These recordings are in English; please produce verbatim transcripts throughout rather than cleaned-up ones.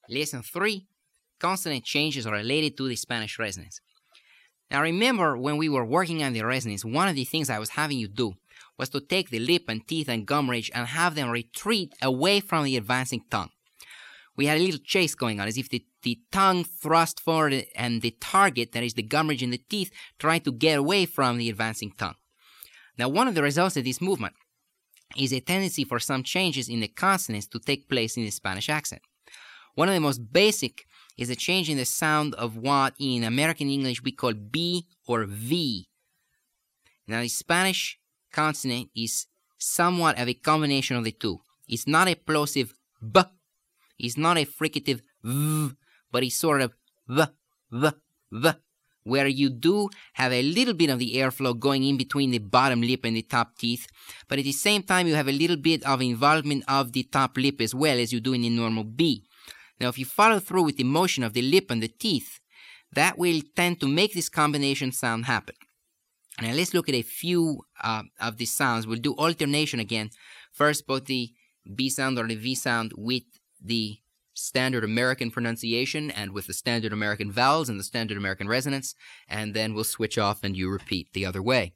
Lesson three, consonant changes related to the Spanish resonance. Now remember, when we were working on the resonance, one of the things I was having you do was to take the lip and teeth and gum ridge and have them retreat away from the advancing tongue. We had a little chase going on, as if the, the tongue thrust forward and the target, that is the gum ridge and the teeth, tried to get away from the advancing tongue. Now, one of the results of this movement is a tendency for some changes in the consonants to take place in the Spanish accent. One of the most basic is a change in the sound of what in American English we call B or V. Now, the Spanish consonant is somewhat of a combination of the two. It's not a plosive B, it's not a fricative V, but it's sort of V, V, V, where you do have a little bit of the airflow going in between the bottom lip and the top teeth, but at the same time you have a little bit of involvement of the top lip as well as you do in the normal B. Now, if you follow through with the motion of the lip and the teeth, that will tend to make this combination sound happen. Now, let's look at a few uh, of the sounds. We'll do alternation again. First, both the B sound or the V sound with the standard American pronunciation and with the standard American vowels and the standard American resonance, and then we'll switch off and you repeat the other way.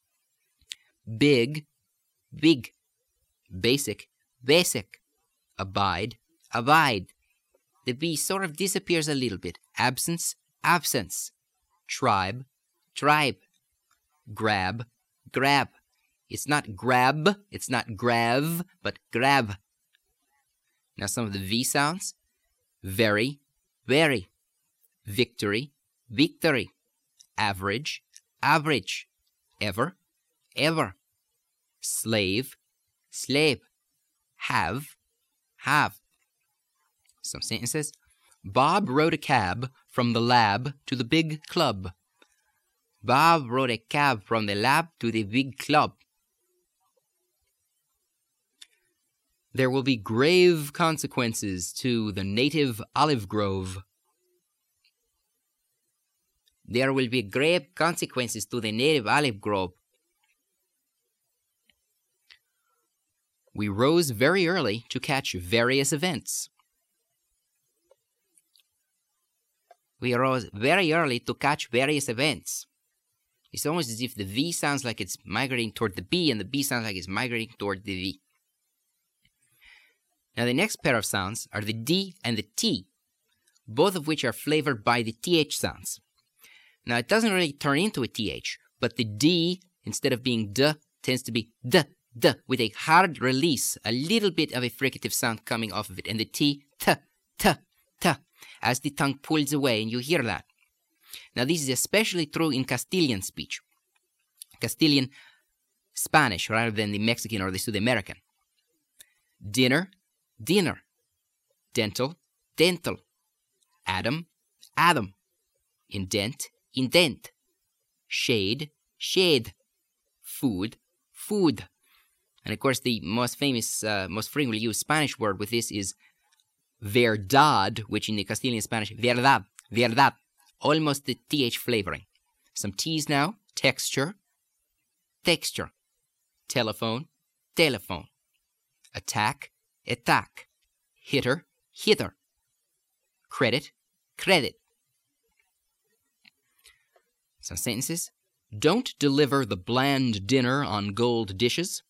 Big, big. Basic, basic. Abide, abide. The B sort of disappears a little bit. Absence, absence. Tribe, tribe. Grab, grab. It's not grab, it's not grav, but grab. Now some of the V sounds. Very, very. Victory, victory. Average, average. Ever, ever. Slave, slave. Have, have. Some sentences. Bob rode a cab from the lab to the big club. Bob rode a cab from the lab to the big club. There will be grave consequences to the native olive grove. There will be grave consequences to the native olive grove. We rose very early to catch various events. We rose very early to catch various events. It's almost as if the V sounds like it's migrating toward the B and the B sounds like it's migrating toward the V. Now the next pair of sounds are the D and the T, both of which are flavored by the T H sounds. Now it doesn't really turn into a T H, but the D, instead of being D, tends to be D, D, with a hard release, a little bit of a fricative sound coming off of it, and the T, T, T, T, as the tongue pulls away, and you hear that. Now this is especially true in Castilian speech. Castilian Spanish rather than the Mexican or the South American. Dinner, dinner. Dental, dental. Atom, atom. Indent, indent. Shade, shade. Food, food. And of course the most famous, uh, most frequently used Spanish word with this is verdad, which in the Castilian Spanish, verdad, verdad. Almost the T H flavoring. Some T's now. Texture, texture. Telephone, telephone. Attack, attack. Hitter, hitter. Credit, credit. Some sentences. Don't deliver the bland dinner on gold dishes.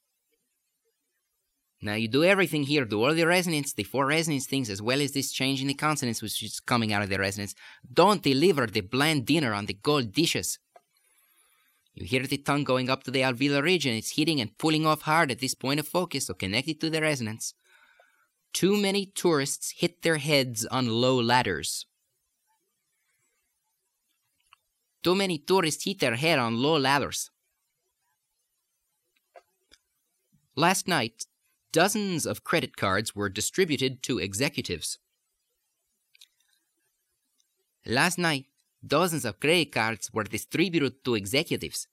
Now you do everything here, do all the resonance, the four resonance things, as well as this change in the consonants which is coming out of the resonance. Don't deliver the bland dinner on the gold dishes. You hear the tongue going up to the alveolar region. It's hitting and pulling off hard at this point of focus, so connect it to the resonance. Too many tourists hit their heads on low ladders. Too many tourists hit their head on low ladders. Last night, dozens of credit cards were distributed to executives. Last night, dozens of credit cards were distributed to executives.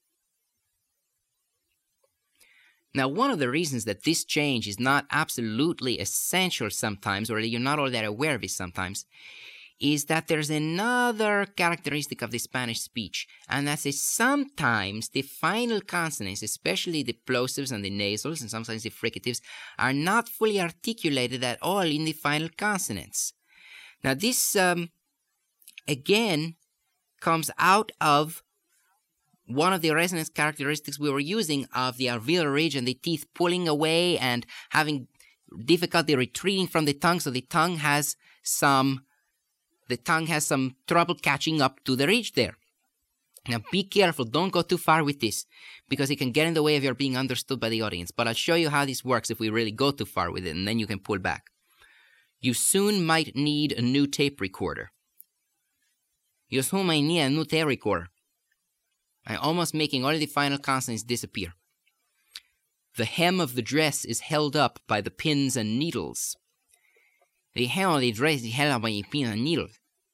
Now, one of the reasons that this change is not absolutely essential sometimes, or you're not all that aware of it sometimes, is that there's another characteristic of the Spanish speech, and that's that sometimes the final consonants, especially the plosives and the nasals, and sometimes the fricatives, are not fully articulated at all in the final consonants. Now this, um, again, comes out of one of the resonance characteristics we were using of the alveolar ridge and the teeth pulling away and having difficulty retreating from the tongue, so the tongue has some the tongue has some trouble catching up to the ridge there. Now be careful, don't go too far with this, because it can get in the way of your being understood by the audience. But I'll show you how this works if we really go too far with it, and then you can pull back. You soon might need a new tape recorder. You soon might need a new tape recorder. I'm almost making all the final consonants disappear. The hem of the dress is held up by the pins and needles. The hem of the dress is held up by the pins and needles.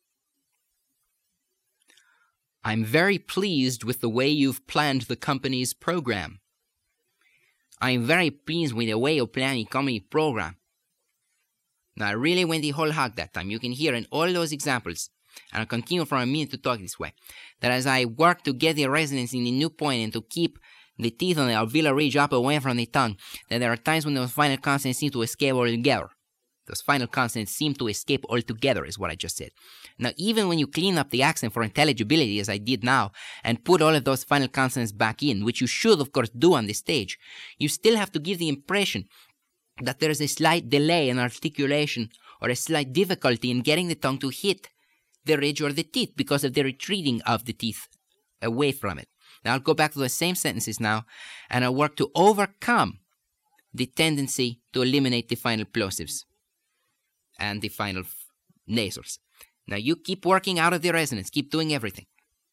I'm very pleased with the way you've planned the company's program. I'm very pleased with the way you plan the company program. Now, I really went the whole hog that time. You can hear in all those examples, and I'll continue for a minute to talk this way, that as I work to get the resonance in the new point and to keep the teeth on the alveolar ridge up away from the tongue, that there are times when those final consonants seem to escape altogether. Those final consonants seem to escape altogether, is what I just said. Now, even when you clean up the accent for intelligibility, as I did now, and put all of those final consonants back in, which you should, of course, do on the stage, you still have to give the impression that there is a slight delay in articulation or a slight difficulty in getting the tongue to hit the ridge or the teeth because of the retreating of the teeth away from it. Now, I'll go back to the same sentences now, and I'll work to overcome the tendency to eliminate the final plosives and the final nasals. Now, you keep working out of the resonance. Keep doing everything.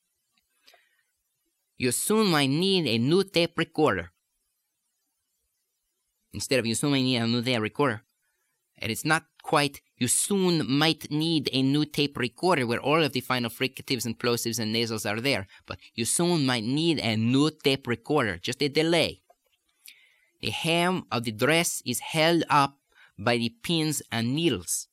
You soon might need a new tape recorder. Instead of you soon might need a new tape recorder. And it's not quite you soon might need a new tape recorder where all of the final fricatives and plosives and nasals are there. But you soon might need a new tape recorder. Just a delay. The hem of the dress is held up by the pins and needles.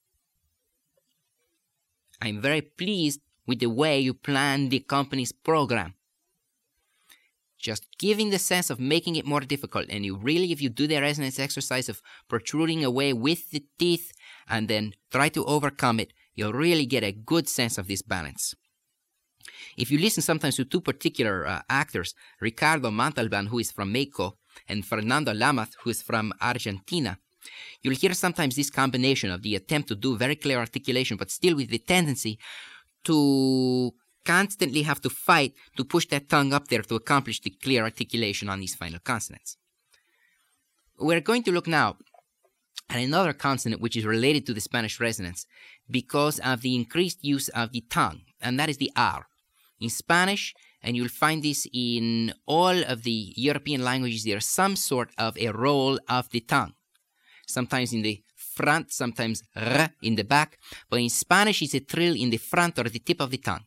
I'm very pleased with the way you planned the company's program. Just giving the sense of making it more difficult, and you really, if you do the resonance exercise of protruding away with the teeth and then try to overcome it, you'll really get a good sense of this balance. If you listen sometimes to two particular uh, actors, Ricardo Montalban, who is from Mexico, and Fernando Lamas, who is from Argentina, you'll hear sometimes this combination of the attempt to do very clear articulation, but still with the tendency to constantly have to fight to push that tongue up there to accomplish the clear articulation on these final consonants. We're going to look now at another consonant which is related to the Spanish resonance because of the increased use of the tongue, and that is the R. In Spanish, and you'll find this in all of the European languages, there's some sort of a roll of the tongue. Sometimes in the front, sometimes r in the back, but in Spanish it's a trill in the front or the tip of the tongue.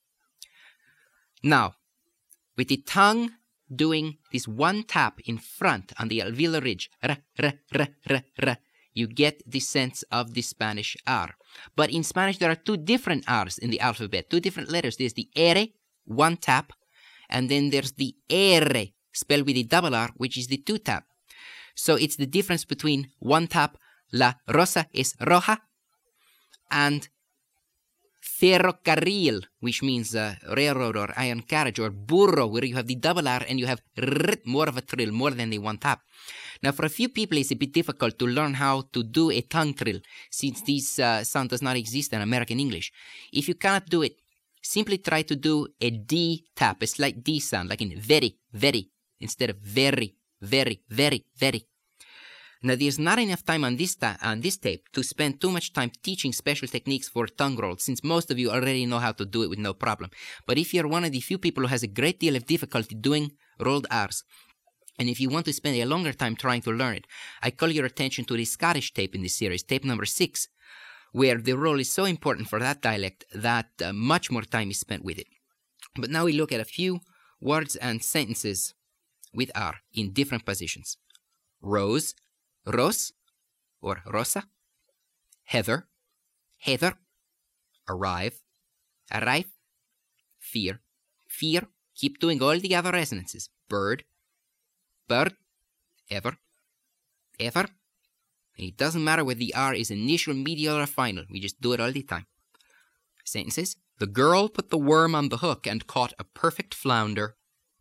Now, with the tongue doing this one tap in front on the alveolar ridge, r, r, r, r, r, you get the sense of the Spanish R. But in Spanish there are two different R's in the alphabet, two different letters. There's the R, one tap, and then there's the R, spelled with the double R, which is the two tap. So it's the difference between one tap, la rosa es roja, and ferrocarril, which means uh, railroad or iron carriage, or burro, where you have the double R and you have r, more of a trill, more than the one tap. Now, for a few people, it's a bit difficult to learn how to do a tongue trill, since this uh, sound does not exist in American English. If you cannot do it, simply try to do a D tap, a slight D sound, like in very, very, instead of very, very, very, very. Now, there's not enough time on this, ta on this tape to spend too much time teaching special techniques for tongue rolls, since most of you already know how to do it with no problem. But if you're one of the few people who has a great deal of difficulty doing rolled R's, and if you want to spend a longer time trying to learn it, I call your attention to the Scottish tape in this series, tape number six, where the roll is so important for that dialect that uh, much more time is spent with it. But now we look at a few words and sentences with R in different positions. Rose, Ros, or Rosa. Heather, Heather. Arrive, arrive. Fear, fear. Keep doing all the other resonances. Bird, bird. Ever, ever. It doesn't matter whether the R is initial, medial, or final. We just do it all the time. Sentences. The girl put the worm on the hook and caught a perfect flounder.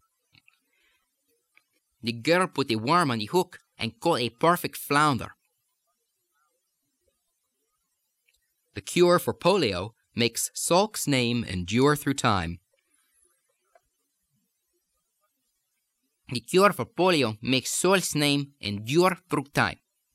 The girl put the worm on the hook and caught a perfect flounder. The cure for polio makes Salk's name endure through time. The cure for polio makes Salk's name endure through time.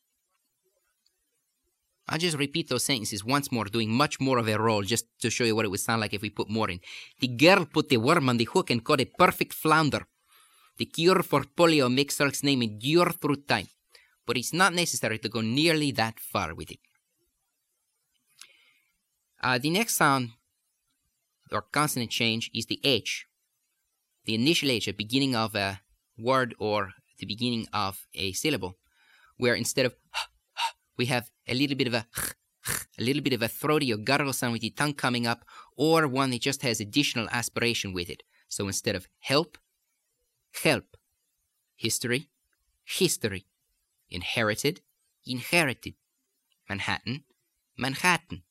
I'll just repeat those sentences once more, doing much more of a roll just to show you what it would sound like if we put more in. The girl put the worm on the hook and caught a perfect flounder. The cure for polio makes Salk's name endure through time. But it's not necessary to go nearly that far with it. Uh, the next sound, or consonant change, is the H. The initial H, at the beginning of a word or the beginning of a syllable, where instead of we have a little bit of a a little bit of a throaty or guttural sound with the tongue coming up, or one that just has additional aspiration with it. So instead of help, help. History, history. Inherited, inherited. Manhattan, Manhattan.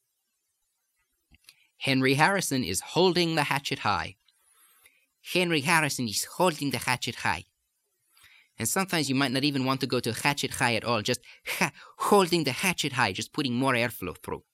Henry Harrison is holding the hatchet high. Henry Harrison is holding the hatchet high. And sometimes you might not even want to go to hatchet high at all, just ha- holding the hatchet high, just putting more airflow through.